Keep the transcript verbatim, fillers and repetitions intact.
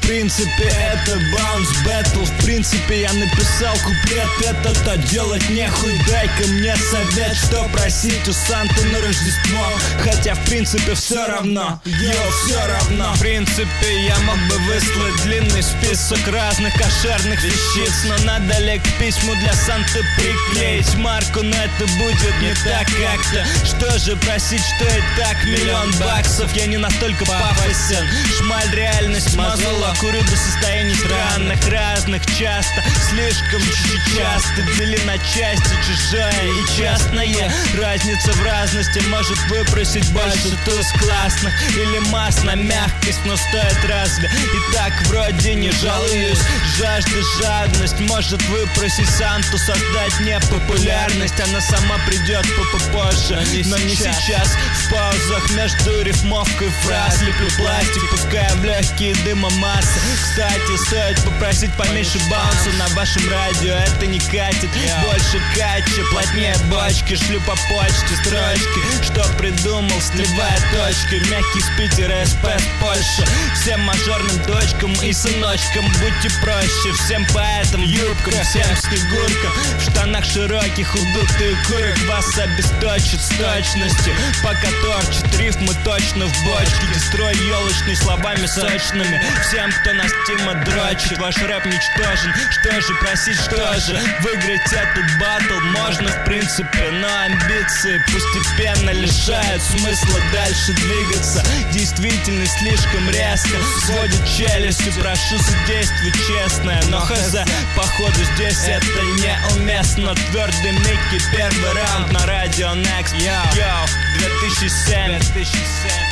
принципе это баунс бэтл. В принципе я написал куплет этот, а делать нехуй. Дай-ка мне совет, что просить у Санты на Рождество. Хотя в принципе все равно, йо, все равно. В принципе я мог бы выслать длинный список разных кошерных вещиц, но надо ли к письму для Санты приклеить марку, но это будет не так как-то. Что же просить, что и так миллион баксов? Я не настолько пафосен, шмаль реальность мазала. Курю до состояний странных, разных, часто, слишком часто. Дели на части чужое и частное. Разница в разности может выпросить больше туз классных или масс на мягкость, но стоит разве? И так вроде не жалуюсь. Жажда, жадность может выпросить Санту, создать непопулярность. Она сама придет попозже, но не, но не сейчас. сейчас В паузах между рифмовкой фраз леплю пластик, пуская в легкие дыма массы. Кстати, стоит попросить поменьше баунса на вашем радио, это не катит. Больше кача, плотнее бочки, шлю по почте строчки. Что придумал, сливая точки. Мягкий с Питера, СП с Польши. Всем мажорным дочкам и сыночкам будьте проще. Всем поэтам, юбкам, всем снегуркам в штанах широких, удутые курок вас обесточит с точностью, пока торчит рифмы точно в бочке. Дестрой елочный словами сочными. Всем, кто нас Тима дрочит, ваш рэп ничтожен. Что же просить, что же? Выиграть этот баттл можно в принципе, но амбиции постепенно лишают смысла дальше двигаться. Действительность слишком резко сводит челюстью. Прошу содействовать честное, но хз, походу здесь это неуместно. Твердый Микки, первый раунд на радио Next. Йоу, две тысячи семь